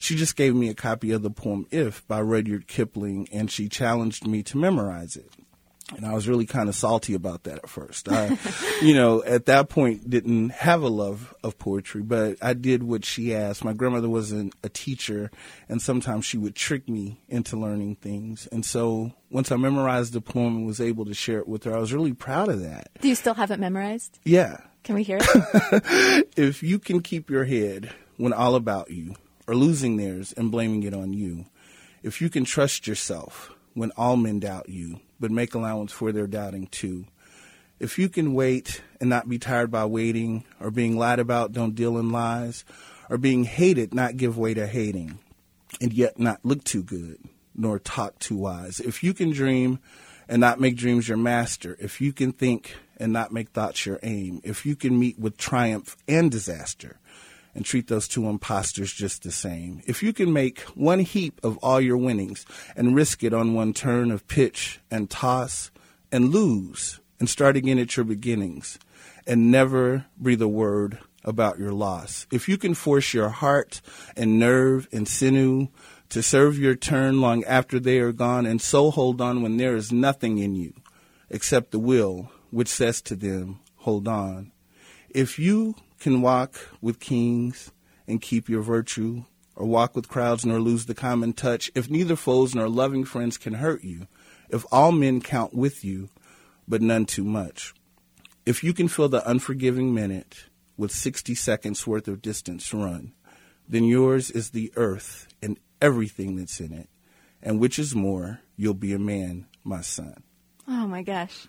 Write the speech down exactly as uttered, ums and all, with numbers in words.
she just gave me a copy of the poem If by Rudyard Kipling, and she challenged me to memorize it. And I was really kind of salty about that at first. I, you know, at that point didn't have a love of poetry, but I did what she asked. My grandmother was an, a teacher, and sometimes she would trick me into learning things. And so once I memorized the poem and was able to share it with her, I was really proud of that. Do you still have it memorized? Yeah. Can we hear it? If you can keep your head when all about you are losing theirs and blaming it on you, if you can trust yourself when all men doubt you, but make allowance for their doubting too. If you can wait and not be tired by waiting, or being lied about, don't deal in lies, or being hated, not give way to hating, and yet not look too good, nor talk too wise. If you can dream and not make dreams your master, if you can think and not make thoughts your aim, if you can meet with triumph and disaster, and treat those two imposters just the same. If you can make one heap of all your winnings and risk it on one turn of pitch and toss and lose and start again at your beginnings and never breathe a word about your loss. If you can force your heart and nerve and sinew to serve your turn long after they are gone, and so hold on when there is nothing in you except the will which says to them, hold on. If you can walk with kings and keep your virtue, or walk with crowds nor lose the common touch, if neither foes nor loving friends can hurt you, if all men count with you, but none too much, if you can fill the unforgiving minute with sixty seconds worth of distance run, then yours is the earth and everything that's in it, and which is more, you'll be a man, my son. Oh, my gosh.